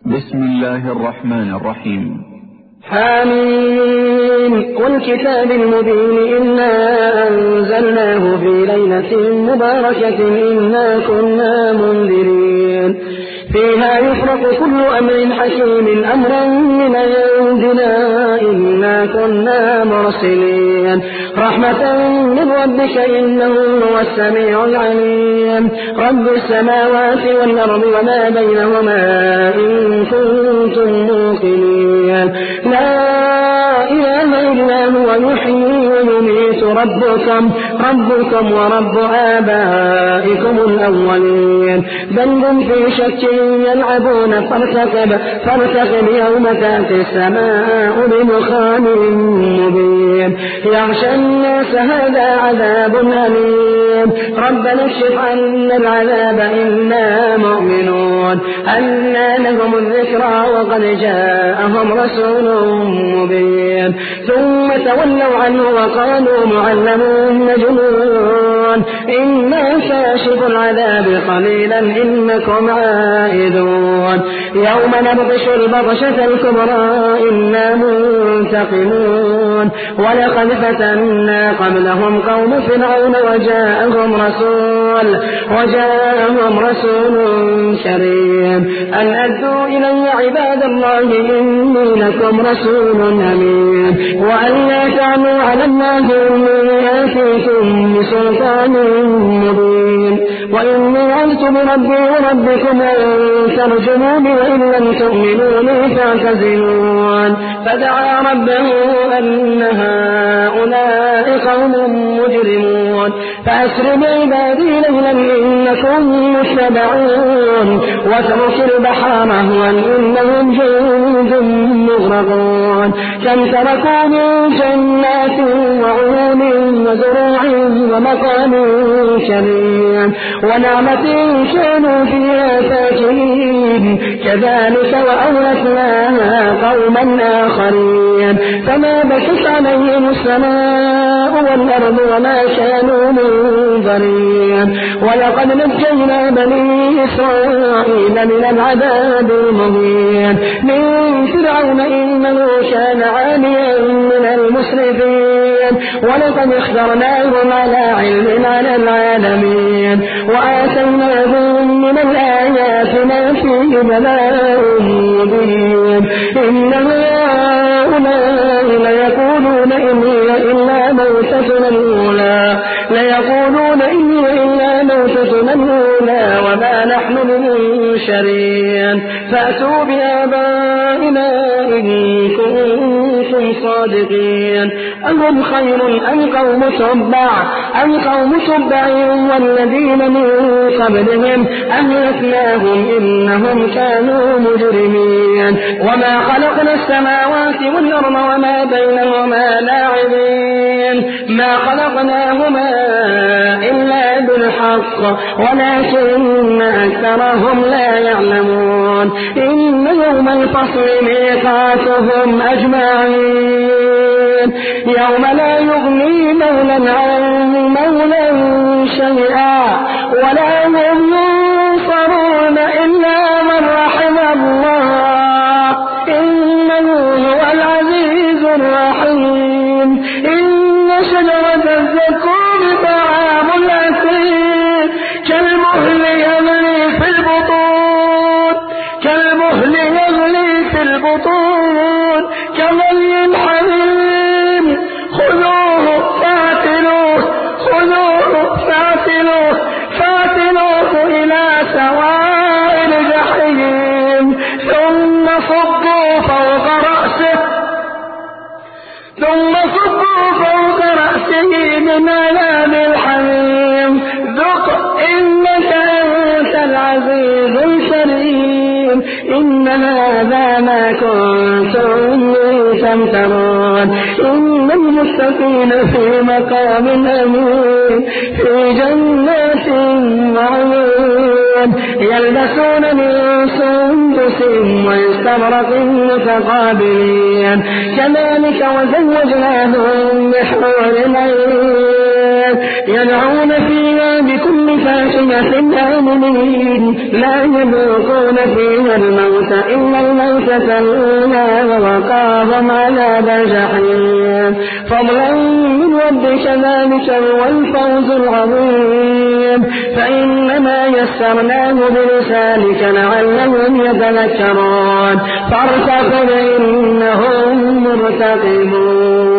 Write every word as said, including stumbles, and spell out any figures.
بسم الله الرحمن الرحيم. حميم والكتاب المبين إنا أنزلناه في ليلة مباركة إنا كنا منذرين فيها يفرق كل أمر حكيم أمرا من عندنا إنا كنا مرسلين رحمة من ربك إنه هو السميع العليم رب السماوات والأرض وما بينهما إن كنتم موقنين لا إله إلا هو يحيي ويميت ربكم ربكم ورب آبائكم الأولين بل هم في شك يلعبون فارتقب فارتقب يوم تأتي السماء بدخان مبين يغشى الناس هذا عذاب أليم ربنا اكشف عنا العذاب إنا مؤمنون أنى لهم الذكرى وقد جاءهم رسول مبين ثم تولوا عنه وقالوا معلم مجنون إنا كاشف العذاب قليلا إنكم عائدون يوم نبطش البطشة الكبرى إنا منتقمون ولقد فتنا قبلهم قوم فرعون وجاءهم رسول وجاءهم رسول كريم أن أدوا إلي عباد الله إني لكم رسول أمين وأن لا تعلوا على الله إني آتيكم بسلطان مبين وإني عزت بربي وربكم أن ترجموني وإن لم تؤمنوا لي فاعتزلون فدعا ربه أن هؤلاء قوم مجرمون فأسر بعبادي ليلا إنكم متبعون واترك البحر مهوا إنهم جند مغرقون كم تركوا من جنات وعيون وزروع ومقام كريم ونعمة كانوا فيها فاكهين كذلك وأورثناها قوما آخرين فما بكت عليهم السماء والأرض وما كانوا منذرين ولقد نجينا بني إسرائيل من العذاب المهين من فرعون إنه كان عاليا من المسرفين ولقد اخترناهم على علم على العالمين وآتيناهم من الآيات ما فيه بلاء مبين إن هؤلاء ليقولون إن هي إلا موتتنا الأولى ليقولون إن هي إلا موتتنا الأولى وما نحن بمنشرين فأتوا بآبائنا إن كنتم صادقين أهم خير أم قوم تبع أم قوم تبع والذين من قبلهم أهلكناهم إنهم كانوا مجرمين وما خلقنا السماوات والأرض وما بينهما لاعبين ما خلقناهما إلا بالحق ولكن أكثرهم لا يعلمون إن يوم الفصل ميقاتهم أجمعين يوم لا يغني مولا عن مولا شيئا ولا هم ينصرون إلا من رحم الله إنه هو العزيز الرحيم إن شجرة الزقوم طعام الأثيم كالمهل يغلي في البطون كالمهل يغلي في البطون كغلي الحميم خذوه فاعتلوه خذوه فاعتلوه فاعتلوه إلى سواء الجحيم ثم صبوا فوق رأسه ثم صبوا فوق رأسه من عذاب الحميم ذق إنك أنت العزيز الكريم إن هذا ما كنتم تمترون إن المتقين في مقام أمين في جنات وعيون يلبسون من سندس واستبرق متقابلين كذلك وزوجناهم بحور عين يدعون فيها بكل فاكهة آمنين لا يذوقون فيها الموت إلا الموتة الأولى ووقاهم عذاب الجحيم فضلا من ربك ذلك هو الفوز العظيم فإنما يسرناه بلسانك لعلهم يتذكرون فارتقب إنهم مرتقبون